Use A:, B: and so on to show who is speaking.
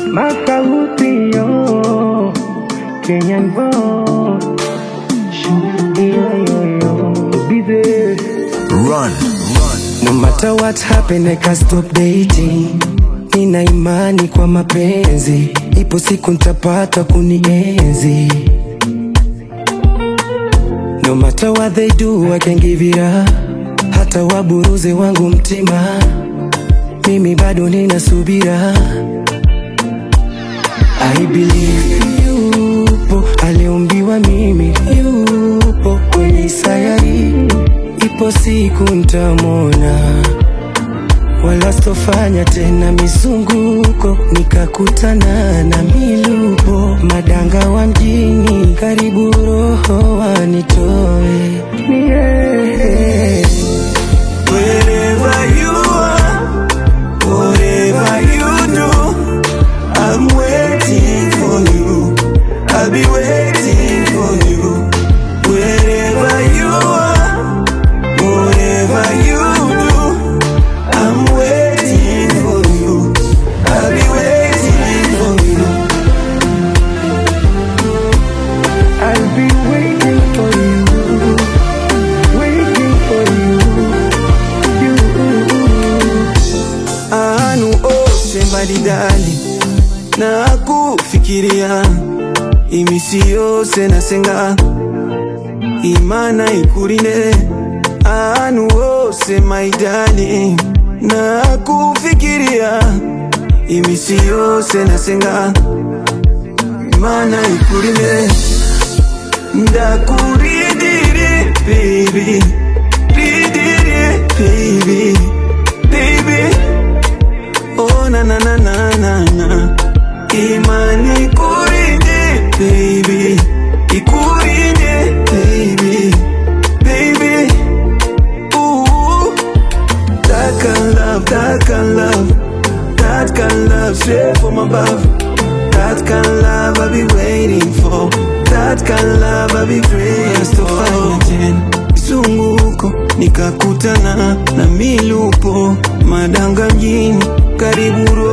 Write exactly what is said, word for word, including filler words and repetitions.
A: Makauti yo, Kenyan boy. Yo, yo, yo, be there.
B: Run, run.
A: No matter what happen, I can't stop dating. Nina imani kwa mapenzi, ipo siku nitapata kunienzi. No matter what they do, I can give it up. Hata waburuze wangu mtima, mimi bado nina subira. I believe yupo aliumbiwa mimi, yupo kwenye sayari, ipo siku nitamwona. Wala sitofanya tena mizunguko, nikakutana na milupo. Madanga wa mjini, karibu roho wanitoe. Yeah.
C: Wherever you are, whatever you do, I'm waiting for you. I'll be waiting for you. Wherever you are, whatever you do, I'm waiting for you. I'll be waiting for you.
A: I'll be waiting for you, waiting for you, you.
C: Anu ose mbadidali na kufikiria, imisi yose nasenga imana ikurinde. Anu ose maidali na kufikiria, imisi yose nasenga imana ikurinde. Ndakuridiri baby, ridiri baby, baby. Oh na na na na na na. Imani ikurinde baby, ikurinde baby, baby. Ooh, that kind love, that kind love, that kind love straight from above. That kind love I'll be waiting for. That kind love I'll be praying for. Zunguko nikakutana na milupo, madanga mjini, karibu